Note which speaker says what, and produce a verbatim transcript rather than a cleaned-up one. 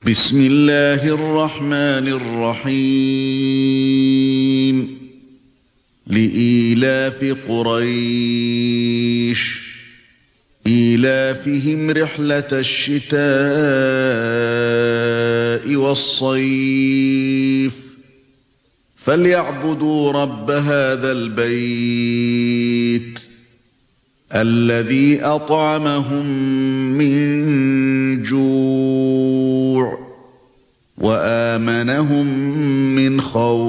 Speaker 1: بسم الله الرحمن الرحيم لإيلاف قريش إيلافهم رحلة الشتاء والصيف فليعبدوا رب هذا البيت الذي أطعمهم من جوع وآمنهم من خوف.